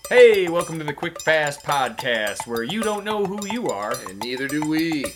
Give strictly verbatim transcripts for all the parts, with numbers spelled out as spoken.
Hey, welcome to the Quick Fast Podcast, where you don't know who you are. And neither do we.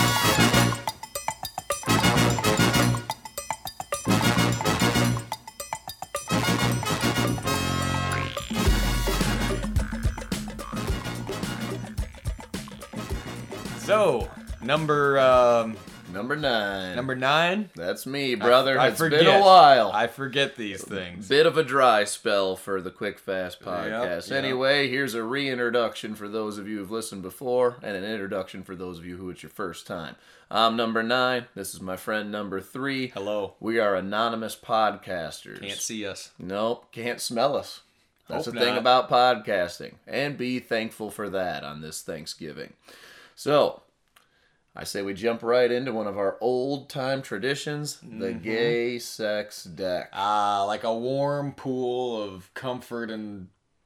So, number um, Number nine. number nine. That's me, brother. I, I it's forget. been a while. I forget these things. Bit of a dry spell for the Quick Fast podcast. Yep, yep. Anyway, here's a reintroduction for those of you who've listened before, and an introduction for those of you who it's your first time. I'm number nine. This is my friend number three. Hello. We are anonymous podcasters. Can't see us. Nope, can't smell us. That's Hope the thing not. about podcasting. And be thankful for that on this Thanksgiving. So, I say we jump right into one of our old-time traditions, the Mm-hmm. gay sex deck. Ah, like a warm pool of comfort and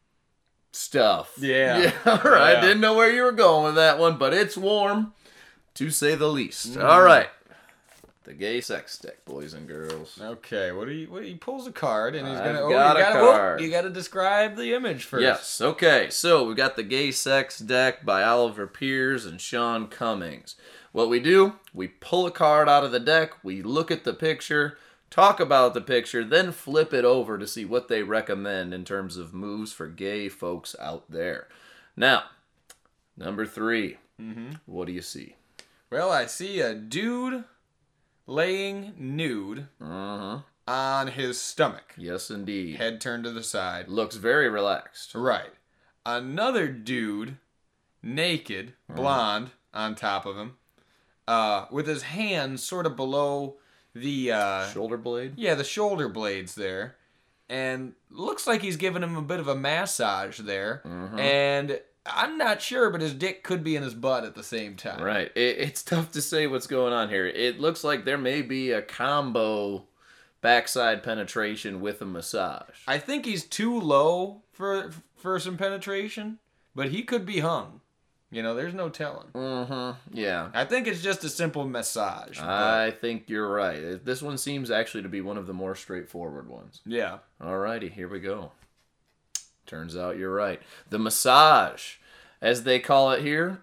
Stuff. Yeah. Yeah, all right. Yeah. Didn't know where you were going with that one, but it's warm, to say the least. Mm. All right. The gay sex deck, boys and girls. okay. What do you? What, he pulls a card and he's I've gonna. Oh, got you a gotta, whoa, card. you gotta describe the image first. Yes, okay. So we got the Gay Sex Deck by Oliver Piers and Sean Cummings. What we do, we pull a card out of the deck, we look at the picture, talk about the picture, then flip it over to see what they recommend in terms of moves for gay folks out there. Now, number three, Mm-hmm. what do you see? Well, I see a dude laying nude Uh-huh. on his stomach, Yes, indeed. head turned to the side. Looks very relaxed. Right. Another dude, naked, blonde, on top of him, uh, with his hands sort of below the uh, Shoulder blade? yeah, the shoulder blades there, and looks like he's giving him a bit of a massage there. Mhm. And I'm not sure, but his dick could be in his butt at the same time. Right. It, it's tough to say what's going on here. It looks like there may be a combo backside penetration with a massage. I think he's too low for for some penetration, but he could be hung. You know, there's no telling. Mm-hmm. Yeah. I think it's just a simple massage. but- I think you're right. This one seems actually to be one of the more straightforward ones. yeah. Alrighty, here we go. Turns out you're right. The massage, as they call it here,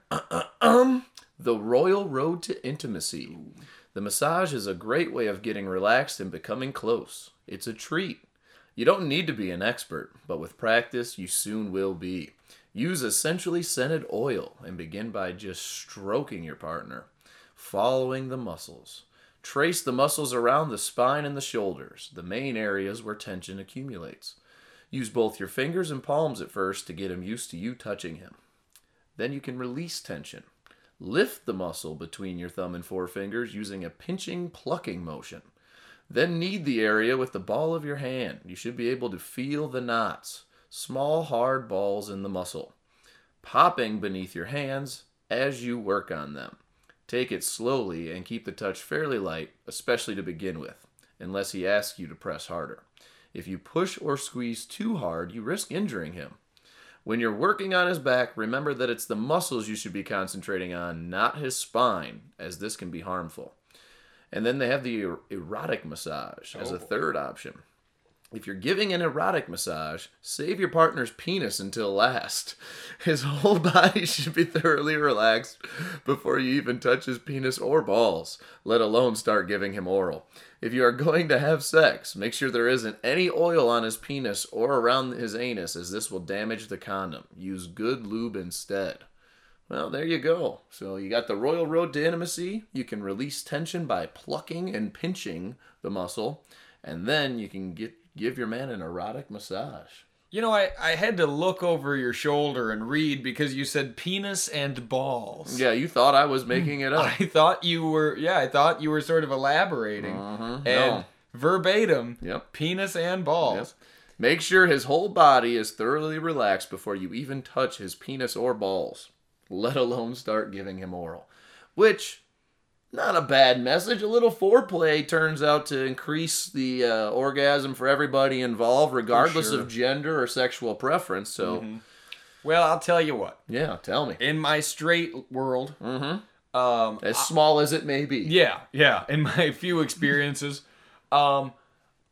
the Royal Road to Intimacy. The massage is a great way of getting relaxed and becoming close. It's a treat. You don't need to be an expert, but with practice, you soon will be. Use essentially scented oil and begin by just stroking your partner, following the muscles. Trace the muscles around the spine and the shoulders, the main areas where tension accumulates. Use both your fingers and palms at first to get him used to you touching him. Then you can release tension. Lift the muscle between your thumb and forefingers using a pinching, plucking motion. Then knead the area with the ball of your hand. You should be able to feel the knots, small hard balls in the muscle, popping beneath your hands as you work on them. Take it slowly and keep the touch fairly light, especially to begin with, unless he asks you to press harder. If you push or squeeze too hard, you risk injuring him. When you're working on his back, remember that it's the muscles you should be concentrating on, not his spine, as this can be harmful. And then they have the er- erotic massage as Oh. a third option. If you're giving an erotic massage, save your partner's penis until last. His whole body should be thoroughly relaxed before you even touch his penis or balls, let alone start giving him oral. If you are going to have sex, make sure there isn't any oil on his penis or around his anus, as this will damage the condom. Use good lube instead. Well, there you go. So you got the Royal Road to Intimacy. You can release tension by plucking and pinching the muscle, and then you can get give your man an erotic massage. You know, I, I had to look over your shoulder and read because you said penis and balls. Yeah, you thought I was making it up. I thought you were, yeah, I thought you were sort of elaborating. Mhm. And No. verbatim, Yep. penis and balls. Yes. Make sure his whole body is thoroughly relaxed before you even touch his penis or balls, let alone start giving him oral. Which, not a bad message. A little foreplay turns out to increase the uh, orgasm for everybody involved, regardless sure. of gender or sexual preference. So, Well, I'll tell you what. yeah, tell me. In my straight world, Mm-hmm. um, As small as it may be. yeah, yeah, in my few experiences, um,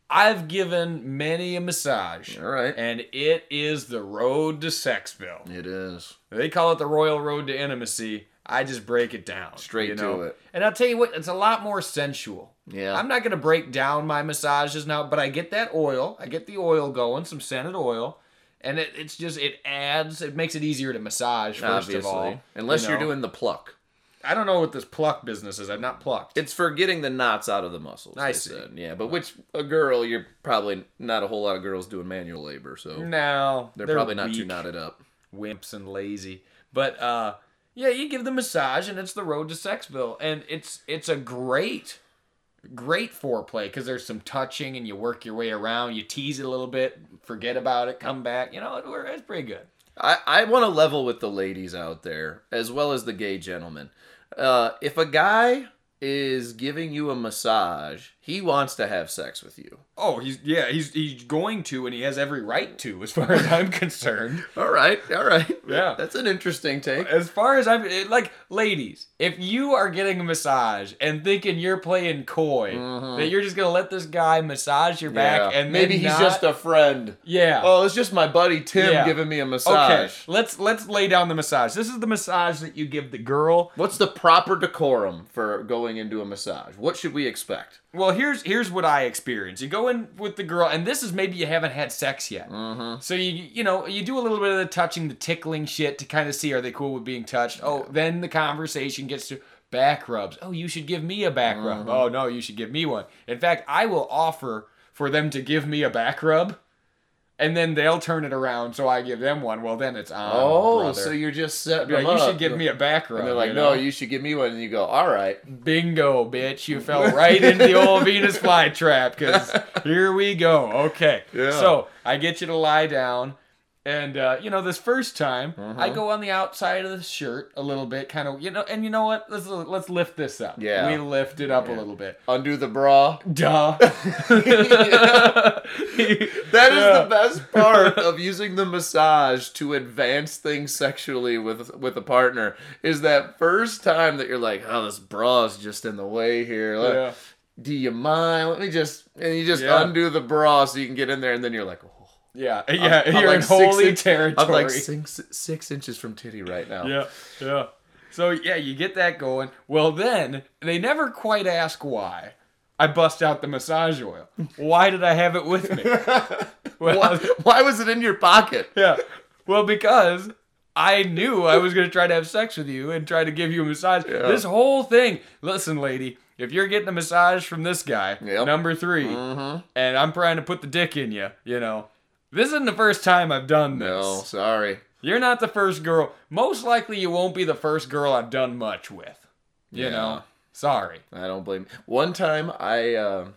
I've given many a massage. All right. And it is the road to Sexville. It is. They call it the Royal Road to Intimacy. I just break it down. Straight you know? to it. And I'll tell you what, it's a lot more sensual. Yeah. I'm not going to break down my massages now, but I get that oil. I get the oil going, some scented oil. And it, it's just, it adds, it makes it easier to massage, first Obviously. of all. Unless you you're know. doing the pluck. I don't know what this pluck business is. I've not plucked. It's for getting the knots out of the muscles. I they see. Said. Yeah, but which a girl, you're probably not a whole lot of girls doing manual labor, so No. they're, probably not weak, too knotted up. Wimps and lazy. But, uh, yeah, you give the massage, and it's the road to Sexville. And it's it's a great, great foreplay, because there's some touching, and you work your way around. You tease it a little bit, forget about it, come back. You know, it, it's pretty good. I, I want to level with the ladies out there, as well as the gay gentlemen. Uh, if a guy is giving you a massage, he wants to have sex with you. Oh, he's yeah, he's he's going to, and he has every right to, as far as I'm concerned. All right, all right. Yeah. That's an interesting take. As far as I'm it- like, ladies, if you are getting a massage and thinking you're playing coy, that you're just gonna let this guy massage your back, Mm-hmm. Yeah. and maybe then he's not- just a friend. yeah. Oh, it's just my buddy Tim Yeah. giving me a massage. Okay, let's let's lay down the massage. This is the massage that you give the girl. What's the proper decorum for going into a massage? What should we expect? Well, here's here's what I experienced. You go in with the girl, and this is maybe you haven't had sex yet. Mm-hmm. So you you know you do a little bit of the touching, the tickling shit to kind of see are they cool with being touched. Oh, then the conversation gets to back rubs. Oh, you should give me a back rub. Mm-hmm. Oh no, you should give me one. In fact, I will offer for them to give me a back rub, and then they'll turn it around so I give them one. Well, then it's on. Oh, brother. so you're just setting Be like, them you up. should give me a back rub. And they're like, you no, know? you should give me one. And you go, all right. Bingo, bitch. You fell right into the old Venus flytrap, because here we go. Okay. Yeah. So I get you to lie down. And, uh, you know, this first time, Mm-hmm. I go on the outside of the shirt a little bit, kind of, you know, and you know what? Let's let's lift this up. Yeah. We lift it up a little bit. Undo the bra. Duh. That is Yeah. the best part of using the massage to advance things sexually with with a partner, is that first time that you're like, oh, this bra's just in the way here. Let- Yeah. Do you mind? Let me just, and you just Yeah. undo the bra so you can get in there, and then you're like, oh, Yeah. Yeah. I'm You're like in six holy inch- territory. I'm like six, six inches from titty right now. Yeah, yeah. So yeah, you get that going. Well, then they never quite ask why. I bust out the massage oil. Why did I have it with me? Well, Why, why was it in your pocket? yeah. Well, because I knew I was going to try to have sex with you and try to give you a massage. Yeah. This whole thing. Listen, lady, if you're getting a massage from this guy, Yep. number three, Mm-hmm. and I'm trying to put the dick in you, you know, this isn't the first time I've done this. No, sorry. You're not the first girl. Most likely you won't be the first girl I've done much with. You Yeah. know? Sorry. I don't blame. One time, I, uh,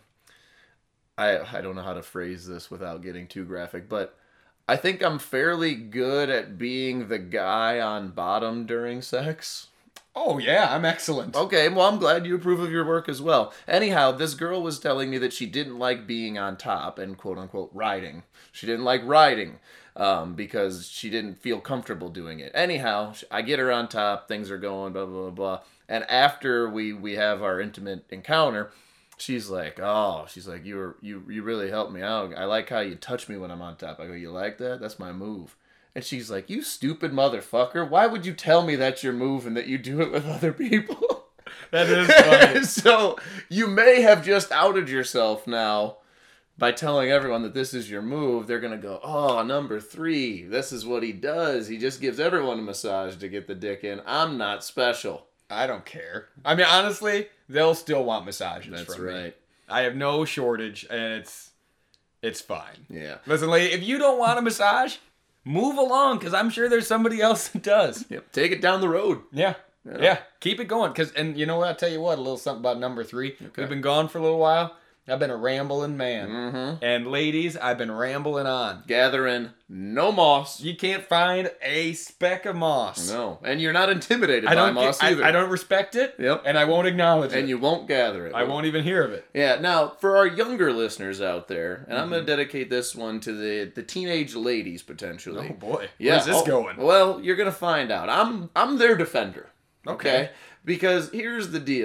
I, I don't know how to phrase this without getting too graphic, but I think I'm fairly good at being the guy on bottom during sex. Oh, yeah, I'm excellent. Okay, well, I'm glad you approve of your work as well. Anyhow, this girl was telling me that she didn't like being on top and quote unquote riding. She didn't like riding um, because she didn't feel comfortable doing it. Anyhow, I get her on top, things are going, blah, blah, blah, blah. And after we, we have our intimate encounter, she's like, oh, she's like, you were, you, you really helped me out. I like how you touch me when I'm on top. I go, you like that? That's my move. And she's like, you stupid motherfucker. Why would you tell me that's your move and that you do it with other people? That is funny. So you may have just outed yourself now by telling everyone that this is your move. They're going to go, oh, number three. This is what he does. He just gives everyone a massage to get the dick in. I'm not special. I don't care. I mean, honestly, they'll still want massages That's from me. right. I have no shortage, and it's it's fine. Yeah. Listen, lady, if you don't want a massage, move along, because I'm sure there's somebody else that does. Yep. Take it down the road. Yeah. Yeah. Yeah. Keep it going. Cause, and you know what? I'll tell you what, a little something about number three. We've been gone for a little while. I've been a rambling man. Mm-hmm. And ladies, I've been rambling on. Gathering no moss. You can't find a speck of moss. No. And you're not intimidated I by don't moss get- I- either. I, don't respect it. Yep. And I won't acknowledge And it. you won't gather it. I won't even hear of it. Yeah, now, for our younger listeners out there, and I'm Mm-hmm. going to dedicate this one to the, the teenage ladies, potentially. Oh boy. Yeah, Where's this oh, going? Well, you're going to find out. I'm I'm their defender. Okay. Because here's the deal.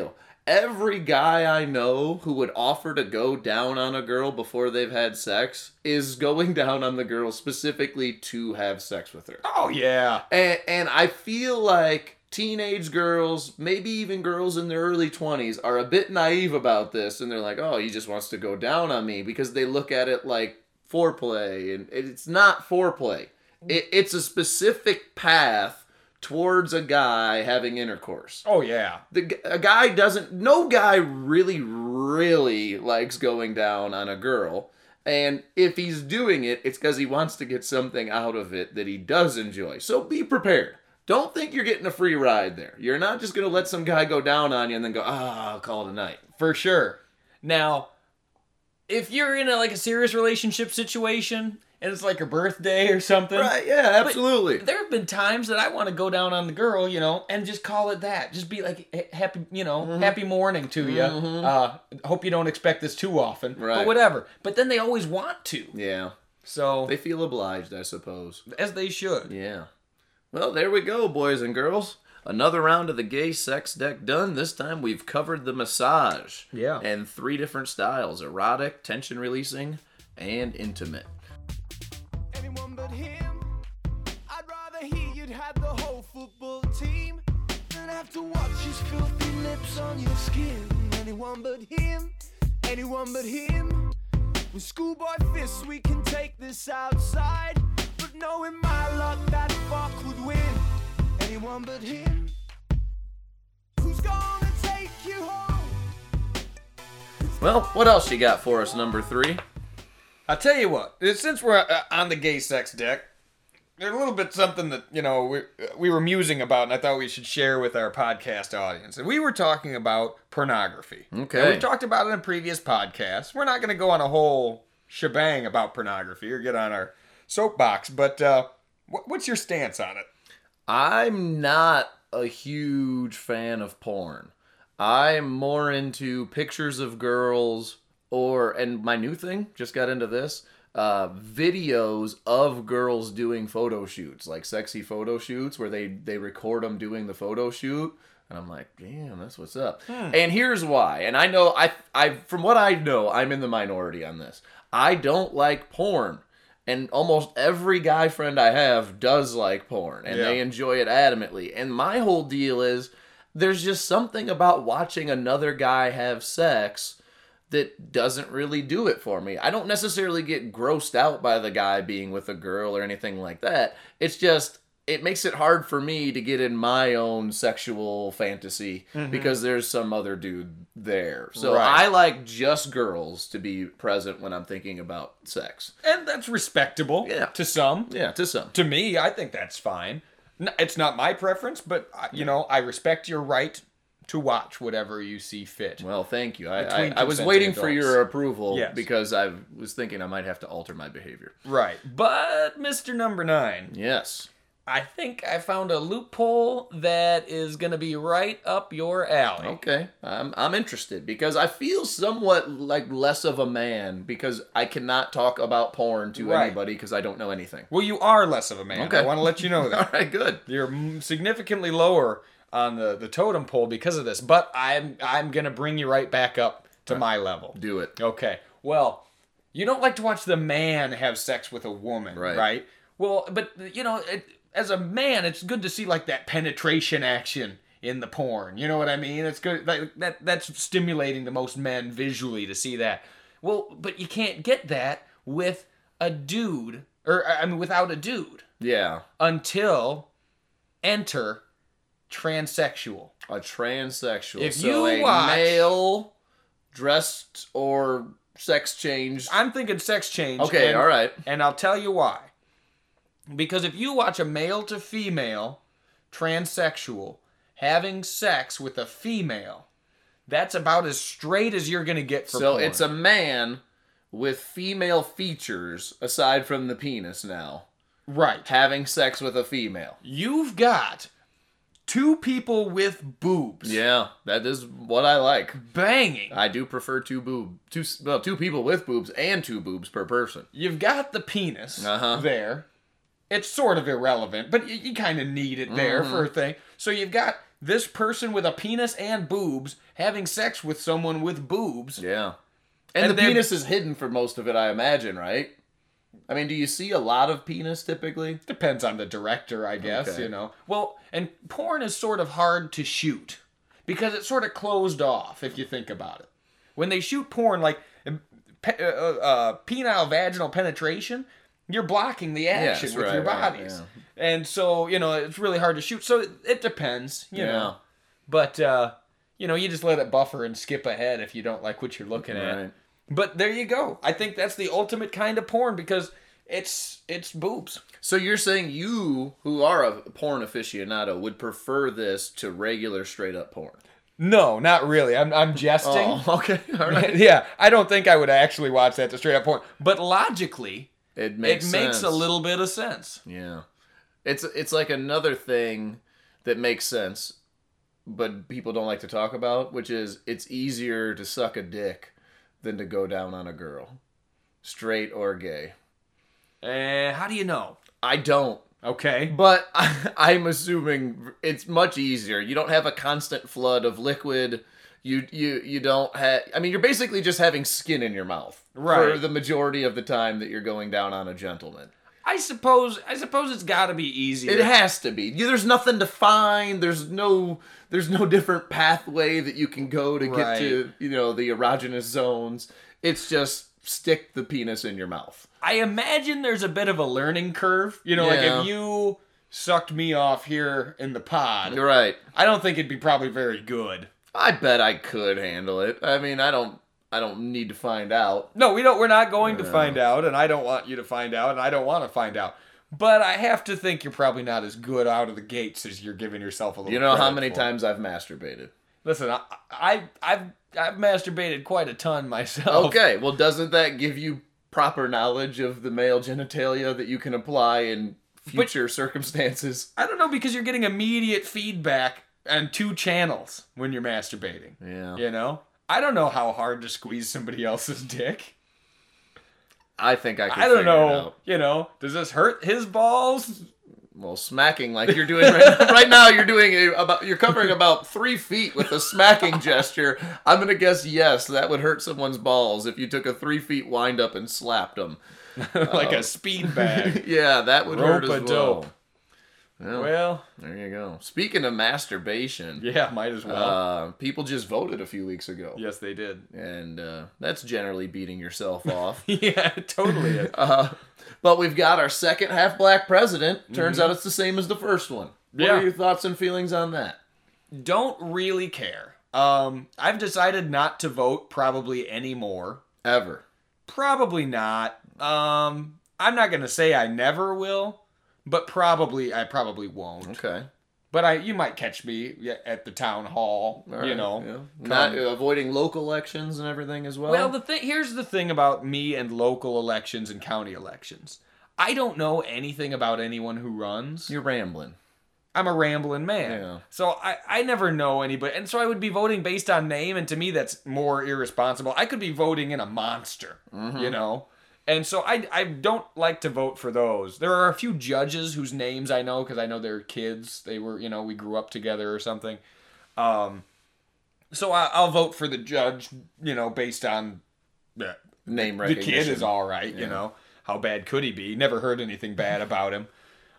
every guy I know who would offer to go down on a girl before they've had sex is going down on the girl specifically to have sex with her. Oh, yeah. And, and I feel like teenage girls, maybe even girls in their early twenties, are a bit naive about this. And they're like, oh, he just wants to go down on me, because they look at it like foreplay. And it's not foreplay. It, it's a specific path towards a guy having intercourse. Oh, yeah. The, a guy doesn't, no guy really, really likes going down on a girl. And if he's doing it, it's because he wants to get something out of it that he does enjoy. So be prepared. Don't think you're getting a free ride there. You're not just going to let some guy go down on you and then go, ah, I'll call it a night. For sure. Now, if you're in a, like a serious relationship situation and it's like a birthday or something. Right, yeah, absolutely. There have been times that I want to go down on the girl, you know, and just call it that. Just be like, happy, you know, mm-hmm. happy morning to you. Mm-hmm. Uh, hope you don't expect this too often. Right. But whatever. But then they always want to. Yeah. So. They feel obliged, I suppose. As they should. Yeah. Well, there we go, boys and girls. Another round of the gay sex deck done. This time we've covered the massage. Yeah. And three different styles: erotic, tension releasing, and intimate. Anyone but him. I'd rather he you'd had the whole football team than have to watch his filthy lips on your skin. Anyone but him. Anyone but him. With schoolboy fists we can take this outside. But knowing my luck that fuck would win. Anyone but him. Who's gonna take you home? Well, what else you got for us, number three? I'll tell you what. Since we're uh, on the gay sex deck, there's a little bit something that, you know, we, we were musing about, and I thought we should share with our podcast audience. And we were talking about pornography. Okay. And we talked about it in previous podcasts. We're not going to go on a whole shebang about pornography or get on our soapbox, but uh, what's your stance on it? I'm not a huge fan of porn. I'm more into pictures of girls, or, and my new thing, just got into this, uh, videos of girls doing photo shoots, like sexy photo shoots where they, they record them doing the photo shoot. And I'm like, damn, that's what's up. Hmm. And here's why. And I know, I, I, from what I know, I'm in the minority on this. I don't like porn. And almost every guy friend I have does like porn, and yeah. they enjoy it adamantly. And my whole deal is, there's just something about watching another guy have sex that doesn't really do it for me. I don't necessarily get grossed out by the guy being with a girl or anything like that. It's just, it makes it hard for me to get in my own sexual fantasy mm-hmm. because there's some other dude there. So right. I like just girls to be present when I'm thinking about sex. And that's respectable yeah. to some. Yeah, to some. To me, I think that's fine. It's not my preference, but, you know, I respect your right to watch whatever you see fit. Well, thank you. I, I, I was waiting adults. for your approval yes. because I was thinking I might have to alter my behavior. Right. But, Mister Number Nine. Yes. I think I found a loophole that is going to be right up your alley. Okay. I'm I'm interested because I feel somewhat like less of a man because I cannot talk about porn to right. anybody because I don't know anything. Well, you are less of a man. Okay. I want to let you know that. All right, good. You're significantly lower on the, the totem pole because of this, but I'm I'm going to bring you right back up to right. my level. Do it. Okay. Well, you don't like to watch the man have sex with a woman, right? right? Well, but, you know, it, as a man, it's good to see like that penetration action in the porn. You know what I mean? It's good. Like, that that's stimulating the most men visually to see that. Well, but you can't get that with a dude, or I mean, without a dude. Yeah. Until enter transsexual. A transsexual. If so you a watch, male dressed or sex changed. I'm thinking sex change. Okay. And, all right. And I'll tell you why. Because if you watch a male to female transsexual having sex with a female, that's about as straight as you're going to get for so porn. So it's a man with female features aside from the penis now. Right. Having sex with a female. You've got two people with boobs. Yeah, that is what I like. Banging. I do prefer two boob, two well, two people with boobs and two boobs per person. You've got the penis uh-huh. there. It's sort of irrelevant, but you, you kind of need it there mm-hmm. for a thing. So you've got this person with a penis and boobs having sex with someone with boobs. Yeah. And, And the they're- penis is hidden for most of it, I imagine, right? I mean, do you see a lot of penis typically? Depends on the director, I guess, Okay. you know. Well, and porn is sort of hard to shoot because it's sort of closed off if you think about it. When they shoot porn, like pe- uh, uh, penile vaginal penetration, you're blocking the action Yes, with right, your right, bodies. yeah. And so, you know, it's really hard to shoot. So it, it depends, you Yeah. know. But, uh, you know, you just let it buffer and skip ahead if you don't like what you're looking at. Right. But there you go. I think that's the ultimate kind of porn because it's it's boobs. So you're saying you, who are a porn aficionado, would prefer this to regular straight up porn? No, not really. I'm I'm jesting. Oh, okay. All right. Yeah, I don't think I would actually watch that to straight up porn. But logically, It makes it makes sense. a little bit of sense. Yeah. It's it's like another thing that makes sense, but people don't like to talk about, which is it's easier to suck a dick than to go down on a girl, straight or gay. Uh, how do you know? I don't. Okay. But I, I'm assuming it's much easier. You don't have a constant flood of liquid. You you you don't have. I mean, you're basically just having skin in your mouth for Right. the majority of the time that you're going down on a gentleman. I suppose I suppose it's got to be easier. It has to be. You, there's nothing to find. There's no there's no different pathway that you can go to get Right. to, you know, the erogenous zones. It's just stick the penis in your mouth. I imagine there's a bit of a learning curve. You know, like Yeah. if you sucked me off here in the pod, You're right. I don't think it'd be probably very good. I bet I could handle it. I mean, I don't I don't need to find out. No, we don't. We're not going to Yeah. find out, and I don't want you to find out, and I don't want to find out. But I have to think you're probably not as good out of the gates as you're giving yourself a little. You know how credit many for. times I've masturbated? Listen, I, I I've I've masturbated quite a ton myself. Okay, well, doesn't that give you proper knowledge of the male genitalia that you can apply in future circumstances? I don't know because you're getting immediate feedback on two channels when you're masturbating. Yeah. You know, I don't know how hard to squeeze somebody else's dick. I think I can I don't figure it know. out. You know, does this hurt his balls? Well, smacking like you're doing right now, right now, you're doing a, about you're covering about three feet with a smacking gesture. I'm gonna guess yes, that would hurt someone's balls if you took a three feet wind up and slapped them. Like a speed bag. Yeah, that would hurt as well. Rope-a-dope. Well, Well, there you go. Speaking of masturbation, yeah, might as well. uh, people just voted a few weeks ago, Yes, they did. and uh, that's generally beating yourself off. Yeah, it totally is. Uh, but we've got our second half black president. Turns out it's the same as the first one. What Yeah. are your thoughts and feelings on that? Don't really care. Um, I've decided not to vote probably anymore. Ever. Probably not. Um, I'm not gonna say I never will, but probably I probably won't. Okay. But I, you might catch me yeah, at the town hall. All you right, know, yeah. Not uh, avoiding local elections and everything as well. Well, the thing here's the thing about me and local elections and county elections. I don't know anything about anyone who runs. you're rambling. I'm a rambling man. Yeah. So I, I never know anybody. And so I would be voting based on name, and to me that's more irresponsible. I could be voting in a monster, Mm-hmm. you know? And so I, I don't like to vote for those. There are a few judges whose names I know because I know they're kids. They were, you know, we grew up together or something. Um, so I, I'll vote for the judge, you know, based on yeah, Name the recognition. kid is all right, you Yeah. know. How bad could he be? Never heard anything bad about him.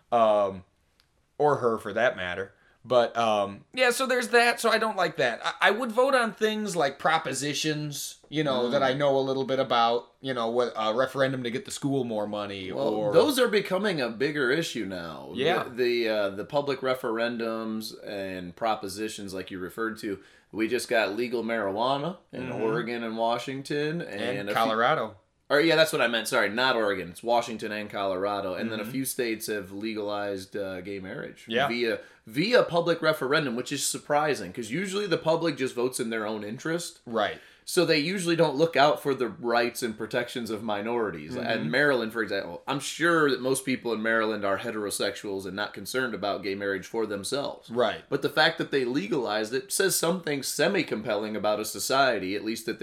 Um, or her for that matter. But um, yeah, so there's that. So I don't like that. I, I would vote on things like propositions, you know, Mm. that I know a little bit about. You know, what a referendum to get the school more money, Well, or those are becoming a bigger issue now. Yeah. The the, uh, the public referendums and propositions, like you referred to. We just got legal marijuana in Oregon and Washington, and, Mm-hmm. and a few- Colorado. Or yeah, that's what I meant. Sorry, not Oregon. It's Washington and Colorado, and then a Mhm. few states have legalized uh, gay marriage Yeah. via via public referendum, which is surprising because usually the public just votes in their own interest, Right. so they usually don't look out for the rights and protections of minorities. Mm-hmm. And Maryland, for example, I'm sure that most people in Maryland are heterosexuals and not concerned about gay marriage for themselves. Right. But the fact that they legalized it says something semi-compelling about a society, at least that they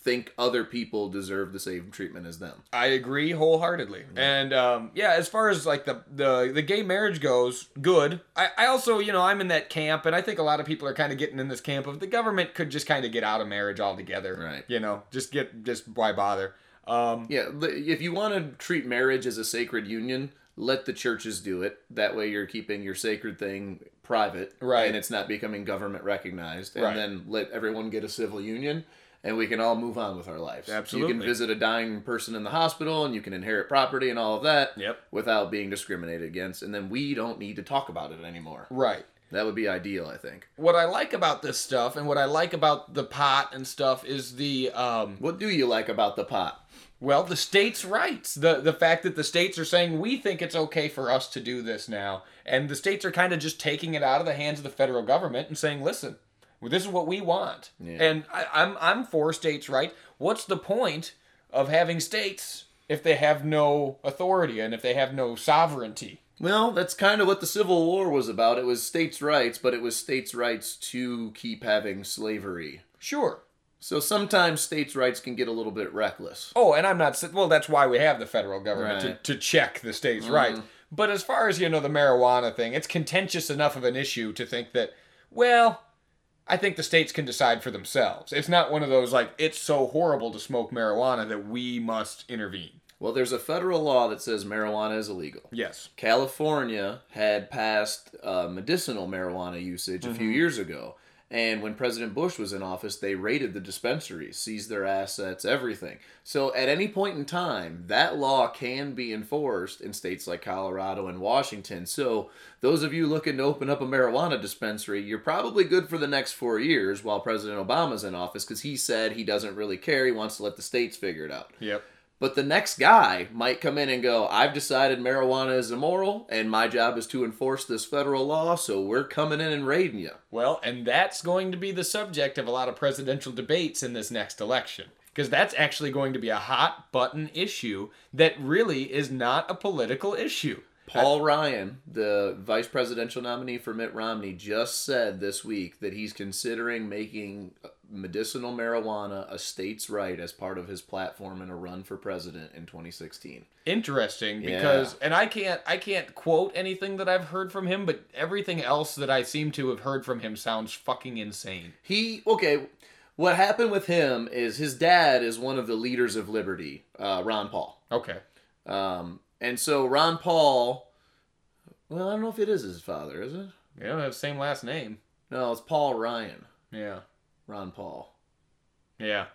think other people deserve the same treatment as them. I agree wholeheartedly. And um, yeah, as far as like the, the, the gay marriage goes, good. I, I also, you know, I'm in that camp, and I think a lot of people are kind of getting in this camp of the government could just kind of get out of marriage altogether. Right. You know, just get, just why bother? Um, Yeah, if you want to treat marriage as a sacred union, let the churches do it. That way you're keeping your sacred thing private. Right. And it's not becoming government recognized. And Right. then let everyone get a civil union, and we can all move on with our lives. Absolutely. You can visit a dying person in the hospital, and you can inherit property and all of that. Yep. Without being discriminated against. And then we don't need to talk about it anymore. Right. That would be ideal, I think. What I like about this stuff, and what I like about the pot and stuff, is the um, What do you like about the pot? well, the states' rights. The the fact that the states are saying we think it's okay for us to do this now, and the states are kind of just taking it out of the hands of the federal government and saying, listen, well, this is what we want. Yeah. And I, I'm I'm for states' right. What's the point of having states if they have no authority and if they have no sovereignty? Well, that's kind of what the Civil War was about. It was states' rights, but it was states' rights to keep having slavery. Sure. So sometimes states' rights can get a little bit reckless. Oh, and I'm not... Well, that's why we have the federal government, Right. to, to check the states' rights. But as far as, you know, the marijuana thing, it's contentious enough of an issue to think that, well, I think the states can decide for themselves. It's not one of those, like, it's so horrible to smoke marijuana that we must intervene. Well, there's a federal law that says marijuana is illegal. Yes. California had passed uh, medicinal marijuana usage a few years ago. And when President Bush was in office, they raided the dispensaries, seized their assets, everything. So at any point in time, that law can be enforced in states like Colorado and Washington. So those of you looking to open up a marijuana dispensary, you're probably good for the next four years while President Obama's in office, because he said he doesn't really care. He wants to let the states figure it out. Yep. But the next guy might come in and go, I've decided marijuana is immoral, and my job is to enforce this federal law, so we're coming in and raiding you. Well, and that's going to be the subject of a lot of presidential debates in this next election. Because that's actually going to be a hot button issue that really is not a political issue. Paul Ryan, the vice presidential nominee for Mitt Romney, just said this week that he's considering making medicinal marijuana a state's right as part of his platform in a run for president in twenty sixteen. Interesting, because and I can't I can't quote anything that I've heard from him, but everything else that I seem to have heard from him sounds fucking insane. He, okay, what happened with him is his dad is one of the leaders of Liberty, uh, Ron Paul. Okay. Um, and so Ron Paul, well, I don't know if it is his father, is it? Yeah, they have the same last name. No, it's Paul Ryan. Yeah. Ron Paul. Yeah.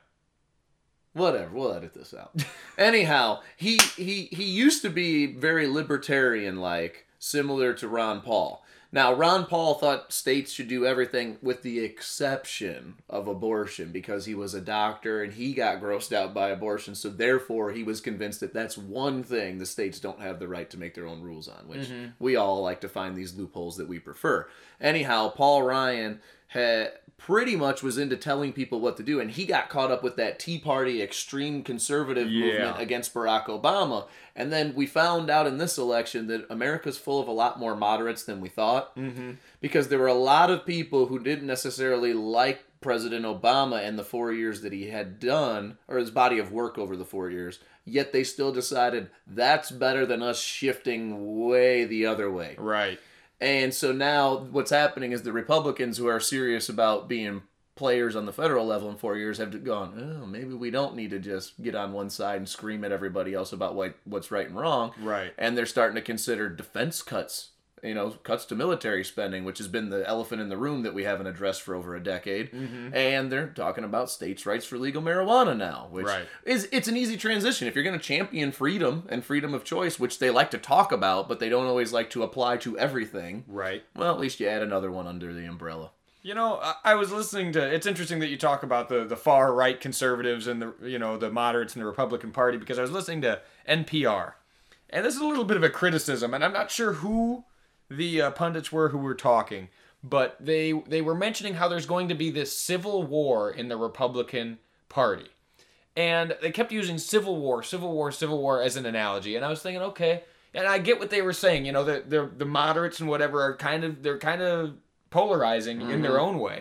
Whatever, we'll edit this out. Anyhow, he, he, he used to be very libertarian-like, similar to Ron Paul. Now, Ron Paul thought states should do everything with the exception of abortion because he was a doctor and he got grossed out by abortion. So therefore, he was convinced that that's one thing the states don't have the right to make their own rules on, which mm-hmm. we all like to find these loopholes that we prefer. Anyhow, Paul Ryan had pretty much was into telling people what to do, and he got caught up with that Tea Party extreme conservative Yeah. movement against Barack Obama. And then we found out in this election that America's full of a lot more moderates than we thought, Mm-hmm. because there were a lot of people who didn't necessarily like President Obama and the four years that he had done, or his body of work over the four years, yet they still decided that's better than us shifting way the other way. Right. And so now what's happening is the Republicans who are serious about being players on the federal level in four years have gone, oh, maybe we don't need to just get on one side and scream at everybody else about what, what's right and wrong. Right. And they're starting to consider defense cuts, you know, cuts to military spending, which has been the elephant in the room that we haven't addressed for over a decade. Mm-hmm. And they're talking about states' rights for legal marijuana now, which Right. is, it's an easy transition. If you're going to champion freedom and freedom of choice, which they like to talk about, but they don't always like to apply to everything. Right. Well, at least you add another one under the umbrella. You know, I, I was listening to. It's interesting that you talk about the, the far right conservatives and the you know the moderates in the Republican Party, because I was listening to N P R, and this is a little bit of a criticism, and I'm not sure who the uh, pundits were who were talking, but they they were mentioning how there's going to be this civil war in the Republican Party, and they kept using civil war, civil war, civil war as an analogy, and I was thinking, okay, and I get what they were saying. You know, the the, the moderates and whatever are kind of they're kind of polarizing mm-hmm. in their own way.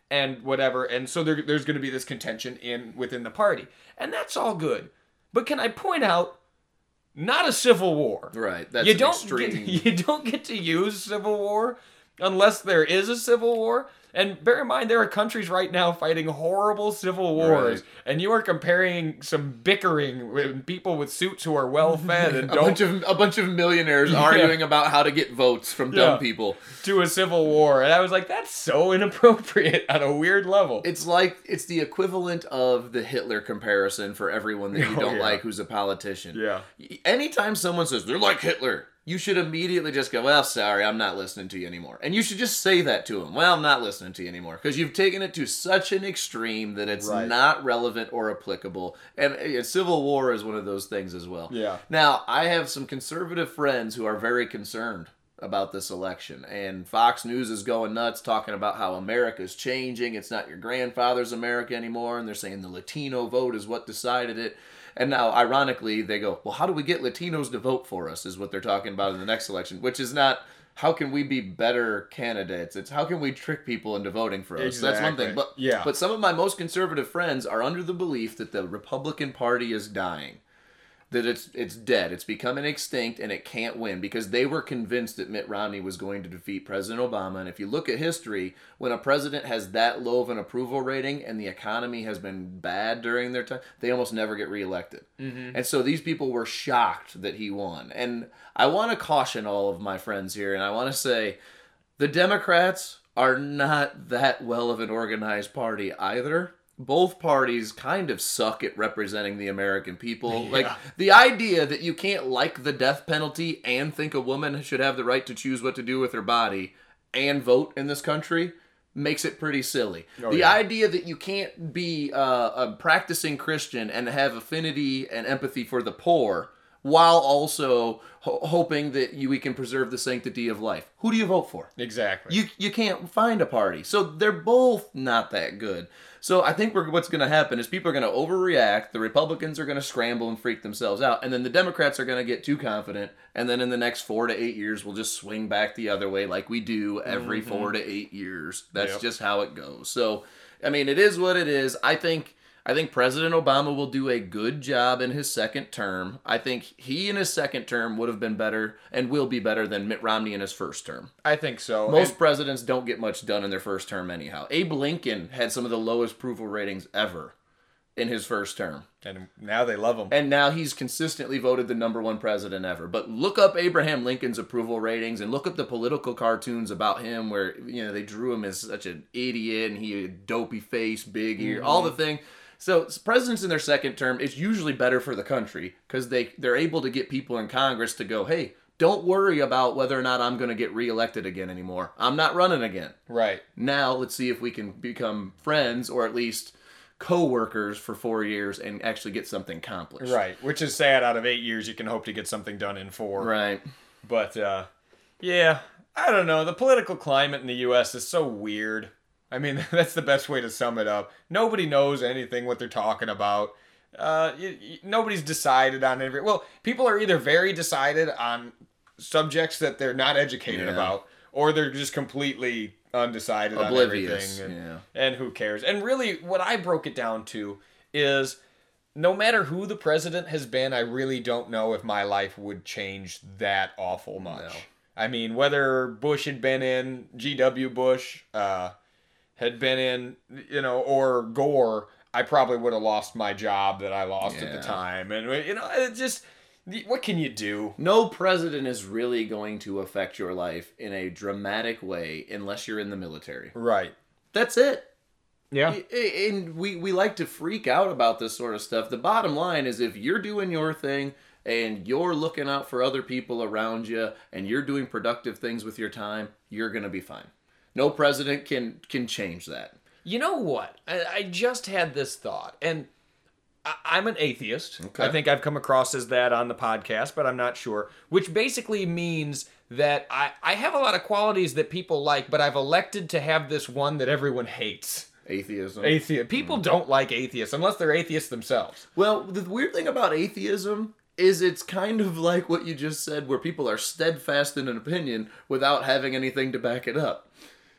and whatever. And so there, there's going to be this contention in within the party. And that's all good. But can I point out, not a civil war. Right. That's you an don't extreme. Get, you don't get to use civil war unless there is a civil war. And bear in mind, there are countries right now fighting horrible civil wars, Right. and you are comparing some bickering with people with suits who are well fed and A don't bunch of a bunch of millionaires arguing about how to get votes from dumb Yeah. people. to a civil war. And I was like, that's so inappropriate on a weird level. It's like it's the equivalent of the Hitler comparison for everyone that you Oh, don't yeah. like who's a politician. Yeah. Anytime someone says they're like Hitler, you should immediately just go, well, sorry, I'm not listening to you anymore. And you should just say that to them. Well, I'm not listening to you anymore. Because you've taken it to such an extreme that it's Right. not relevant or applicable. And uh, civil war is one of those things as well. Yeah. Now, I have some conservative friends who are very concerned about this election. And Fox News is going nuts talking about how America's changing. It's not your grandfather's America anymore. And they're saying the Latino vote is what decided it. And now, ironically, they go, well, how do we get Latinos to vote for us is what they're talking about in the next election, which is not how can we be better candidates. It's how can we trick people into voting for us. That's one thing. Exactly. But, Yeah. but some of my most conservative friends are under the belief that the Republican Party is dying. That it's it's dead. It's becoming extinct and it can't win because they were convinced that Mitt Romney was going to defeat President Obama. And if you look at history, when a president has that low of an approval rating and the economy has been bad during their time, they almost never get reelected. Mm-hmm. And so these people were shocked that he won. And I want to caution all of my friends here, and I want to say the Democrats are not that well of an organized party either. Both parties kind of suck at representing the American people. Yeah. Like, the idea that you can't like the death penalty and think a woman should have the right to choose what to do with her body and vote in this country makes it pretty silly. Oh, the yeah. idea that you can't be uh, a practicing Christian and have affinity and empathy for the poor while also ho- hoping that you, we can preserve the sanctity of life. Who do you vote for? Exactly. You you can't find a party. So they're both not that good. So I think we're, what's going to happen is people are going to overreact. The Republicans are going to scramble and freak themselves out. And then the Democrats are going to get too confident. And then in the next four to eight years, we'll just swing back the other way like we do every Mm-hmm. four to eight years. That's Yep. just how it goes. So, I mean, it is what it is. I think... I think President Obama will do a good job in his second term. I think he in his second term would have been better and will be better than Mitt Romney in his first term. I think so. Most And- presidents don't get much done in their first term anyhow. Abe Lincoln had some of the lowest approval ratings ever in his first term. and now they love him. And now he's consistently voted the number one president ever. But look up Abraham Lincoln's approval ratings and look up the political cartoons about him where, you know, they drew him as such an idiot and he had a dopey face, big ear, all the thing. So presidents in their second term, it's usually better for the country because they, they're able to get people in Congress to go, hey, don't worry about whether or not I'm going to get reelected again anymore. I'm not running again. Right. Now let's see if we can become friends or at least co-workers for four years and actually get something accomplished. Right. Which is sad. Out of eight years, you can hope to get something done in four. Right. But, uh, yeah, I don't know. The political climate in the U S is so weird. I mean, that's the best way to sum it up. Nobody knows anything what they're talking about. Uh, y y nobody's decided on every. Well, people are either very decided on subjects that they're not educated Yeah. about, or they're just completely undecided Oblivious. on everything. And, Yeah. and who cares? And really, what I broke it down to is no matter who the president has been, I really don't know if my life would change that awful much. No. I mean, whether Bush had been in, G W. Bush uh, had been in, you know, or Gore, I probably would have lost my job that I lost at Yeah. the time. And, you know, it just, what can you do? No president is really going to affect your life in a dramatic way unless you're in the military. Right. That's it. Yeah. And we, we like to freak out about this sort of stuff. The bottom line is if you're doing your thing and you're looking out for other people around you and you're doing productive things with your time, you're going to be fine. No president can can change that. You know what? I, I just had this thought, and I, I'm an atheist. Okay. I think I've come across as that on the podcast, but I'm not sure. Which basically means that I, I have a lot of qualities that people like, but I've elected to have this one that everyone hates. Atheism. Atheist. People don't like atheists unless they're atheists themselves. Well, the weird thing about atheism is it's kind of like what you just said, where people are steadfast in an opinion without having anything to back it up.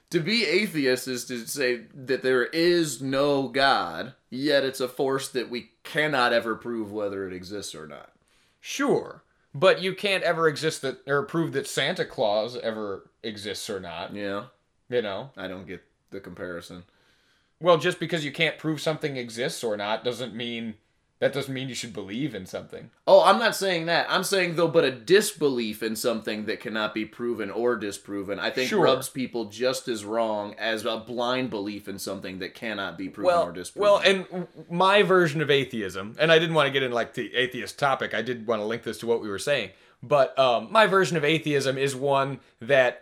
To be atheist is to say that there is no God, yet it's a force that we cannot ever prove whether it exists or not. Sure, but you can't ever exist that or prove that Santa Claus ever exists or not. Yeah, You know. I don't get the comparison. Well, just because you can't prove something exists or not doesn't mean that doesn't mean you should believe in something. Oh, I'm not saying that. I'm saying, though, but a disbelief in something that cannot be proven or disproven, I think Sure. rubs people just as wrong as a blind belief in something that cannot be proven Well, or disproven. well, and my version of atheism, and I didn't want to get into like the atheist topic. I did want to link this to what we were saying, but um, my version of atheism is one that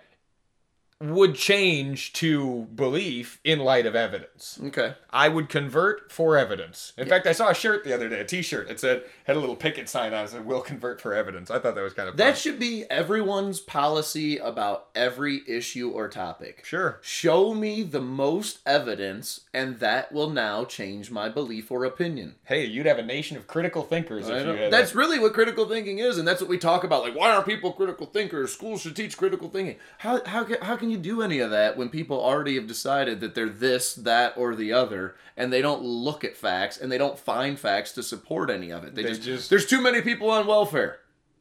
would change to belief in light of evidence. Okay. I would convert for evidence. In fact, I saw a shirt the other day, a T-shirt. It said had a little picket sign on it. It said, "We'll convert for evidence." I thought that was kind of fun. That should be everyone's policy about every issue or topic. Sure. Show me the most evidence, and that will now change my belief or opinion. Hey, you'd have a nation of critical thinkers I if know. you had That's that. really what critical thinking is, and that's what we talk about. Like, why aren't people critical thinkers? Schools should teach critical thinking. How how can, how can you do any of that when people already have decided that they're this, that, or the other, and they don't look at facts and they don't find facts to support any of it? They, They just, just- there's too many people on welfare.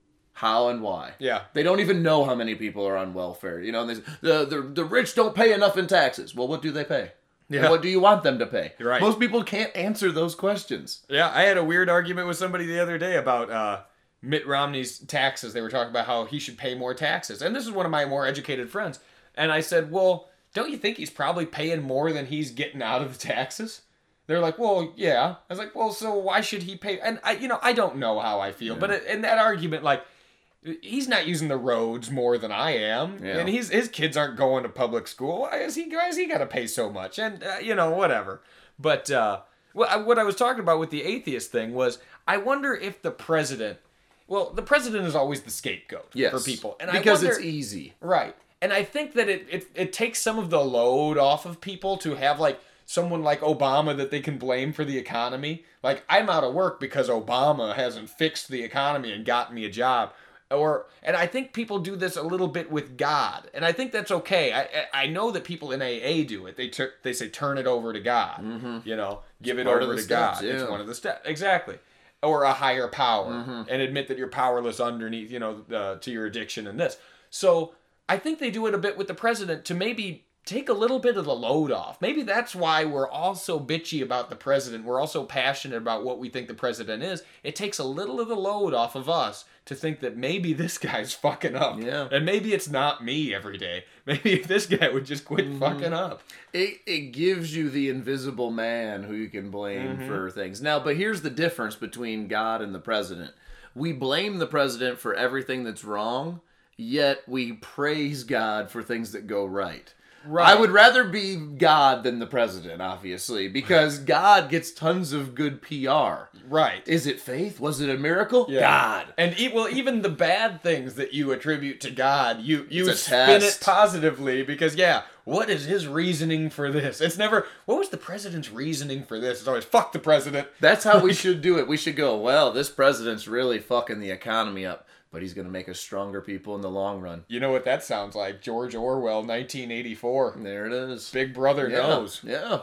How and why? Yeah. They don't even know how many people are on welfare. You know, and they, the, the the rich don't pay enough in taxes. Well, what do they pay? Yeah. And what do you want them to pay? You're right. Most people can't answer those questions. Yeah, I had a weird argument with somebody the other day about uh, Mitt Romney's taxes. They were talking about how he should pay more taxes. And this is one of my more educated friends. And I said, well, don't you think he's probably paying more than he's getting out of the taxes? They're like, well, yeah. I was like, well, so why should he pay? And, I, you know, I don't know how I feel. But in that argument, like, he's not using the roads more than I am. Yeah. And he's, his kids aren't going to public school. Why is he, why is he got to pay so much? And, uh, you know, whatever. But uh, what I- what I was talking about with the atheist thing was, I wonder if the president, well, the president is always the scapegoat Yes. for people. And because I wonder, it's easy. right. And I think that it, it, it takes some of the load off of people to have, like, someone like Obama that they can blame for the economy. Like, I'm out of work because Obama hasn't fixed the economy and gotten me a job. Or, and I think people do this a little bit with God, and I think that's okay. I I I know that people in A A do it. They tur- they say turn it over to God. You know, give it part of over the to steps, God. yeah. It's one of the steps, exactly. Or a higher power, Mm-hmm. and admit that you're powerless underneath, you know, uh, to your addiction and this. So I think they do it a bit with the president to maybe take a little bit of the load off. Maybe that's why we're all so bitchy about the president. We're all so passionate about what we think the president is. It takes a little of the load off of us to think that maybe this guy's fucking up. Yeah. And maybe it's not me every day. Maybe if this guy would just quit Mm-hmm. fucking up. It, it gives you the invisible man who you can blame Mm-hmm. for things. Now, but here's the difference between God and the president. We blame the president for everything that's wrong, yet we praise God for things that go right. Right. I would rather be God than the president, obviously, because God gets tons of good P R. Right. Is it faith? Was it a miracle? Yeah. God. And e- well, even the bad things that you attribute to God, you you It's a spin test. it positively because yeah, what is his reasoning for this? It's never what was the president's reasoning for this? It's always fuck the president. That's how we should do it. We should go, well, this president's really fucking the economy up, but he's going to make us stronger people in the long run. You know what that sounds like? George Orwell, nineteen eighty-four. There it is. Big Brother Yeah, knows. Yeah.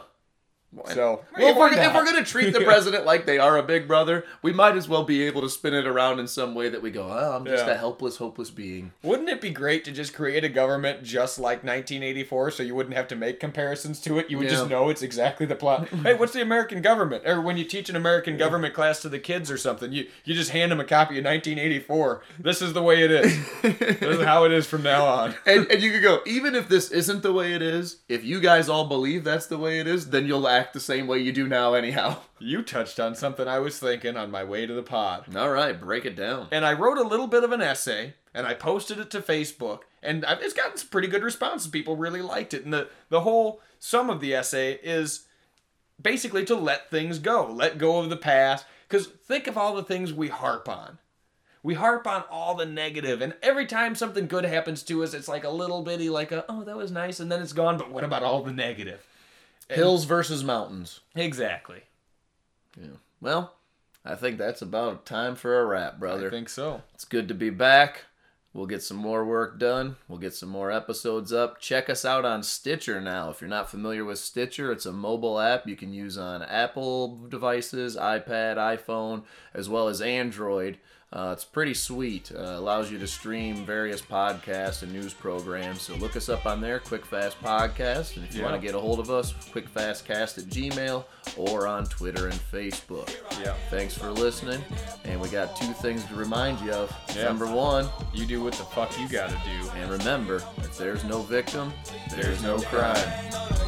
So Well, if we're, why if we're not? going to treat the Yeah. president like they are a big brother, we might as well be able to spin it around in some way that we go, oh, I'm just Yeah. a helpless, hopeless being. Wouldn't it be great to just create a government just like nineteen eighty-four so you wouldn't have to make comparisons to it? You would just Yeah. know it's exactly the plot. Hey, what's the American government? Or when you teach an American government class to the kids or something, you, you just hand them a copy of nineteen eighty-four. This is the way it is. This is how it is from now on. And, and you could go, even if this isn't the way it is, if you guys all believe that's the way it is, then you'll act the same way you do now anyhow. You touched on something I was thinking on my way to the pod. All right, break it down. And I wrote a little bit of an essay, and I posted it to Facebook, and I- it's gotten some pretty good responses. People really liked it. And the, the whole sum of the essay is basically to let things go. Let go of the past. Because think of all the things we harp on. We harp on all the negative, and every time something good happens to us, it's like a little bitty, like a, oh, that was nice, and then it's gone, but what about all the negative? Hills versus mountains. Exactly. Yeah. Well, I think that's about time for a wrap, brother. I think so. It's good to be back. We'll get some more work done. We'll get some more episodes up. Check us out on Stitcher now. If you're not familiar with Stitcher, it's a mobile app you can use on Apple devices, iPad, iPhone, as well as Android. Uh, it's pretty sweet. Uh, allows you to stream various podcasts and news programs. So look us up on there, Quick Fast Podcast. And if you Yeah. want to get a hold of us, quickfastcast at Gmail or on Twitter and Facebook. Yeah. Thanks for listening. And we got two things to remind you of. Yeah. Number one, You do what the fuck you gotta do. and remember, if there's no victim, there's, There's no no crime. crime.